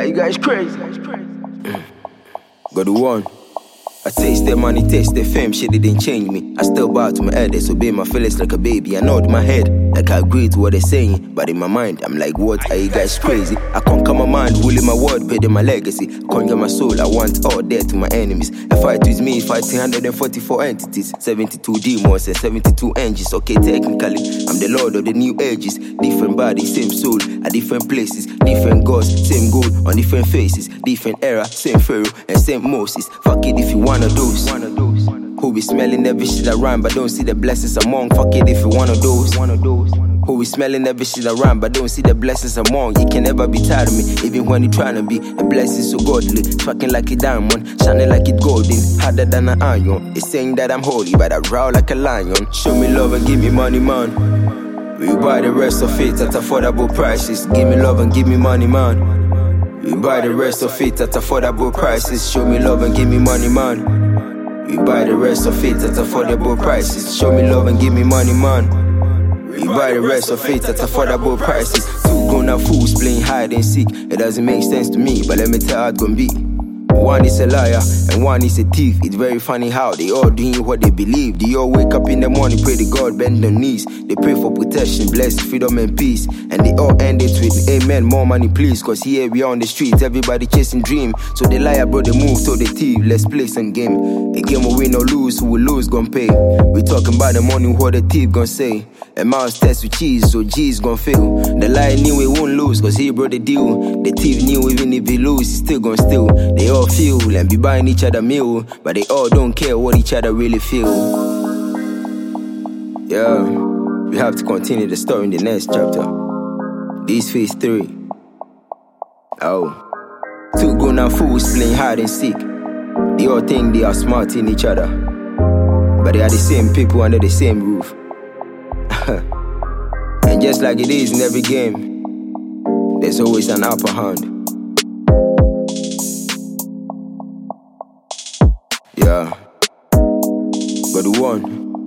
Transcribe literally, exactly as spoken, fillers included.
you guys crazy? Mm. Got the one. I taste the money, taste the fame, shit it didn't change me. I still bow to my elders, obey my feelings like a baby. I nod my head, like I agree to what they're saying. But in my mind, I'm like, what, are you guys crazy? I conquer my mind, ruling my word, building my legacy. Conquer my soul, I want all death to my enemies. A fight with me, fighting one hundred forty-four entities, seventy-two demons and seventy-two angels. Okay, technically, I'm the lord of the new ages. Different bodies, same soul, at different places. Different gods, same goal, on different faces. Different era, same Pharaoh and same Moses. Fuck it if you want one of those. Who be smelling every shit around but don't see the blessings among. Fuck it if you one of those. Who be smelling every shit around but don't see the blessings among. You can never be tired of me, even when you trying to be. A blessing so godly, sparking like a diamond, shining like it golden, harder than an iron. They saying that I'm holy, but I growl like a lion. Show me love and give me money, man. We buy the rest of it at affordable prices. Give me love and give me money, man. We buy the rest of it at affordable prices. Show me love and give me money, man. We buy the rest of it at affordable prices. Show me love and give me money, man. We buy the rest of it at affordable prices. Two grown-up fools playing hide and seek. It doesn't make sense to me, but let me tell how it's gonna be. One is a liar and one is a thief. It's very funny how they all doing what they believe. They all wake up in the morning, pray to God, bend their knees. They pray for protection, bless, freedom and peace. And they all end it with amen, more money please. Cause here we are on the streets, everybody chasing dream. So the liar bro, they move to the thief. Let's play some game. A game will win or lose, who will lose gon' pay. We talking about the money, what the thief gon' say. A mouse test with cheese, so G's gon' fail. The liar knew he won't lose, cause he brought the deal. The thief knew even if he lose, he still gon' steal. They all feel and be buying each other meal, but they all don't care what each other really feel. Yeah, we have to continue the story in the next chapter. This phase three. Oh, two grown-up fools playing hide and seek. They all think they are smart in each other, but they are the same people under the same roof. And just like it is in every game, there's always an upper hand. Yeah, got the one.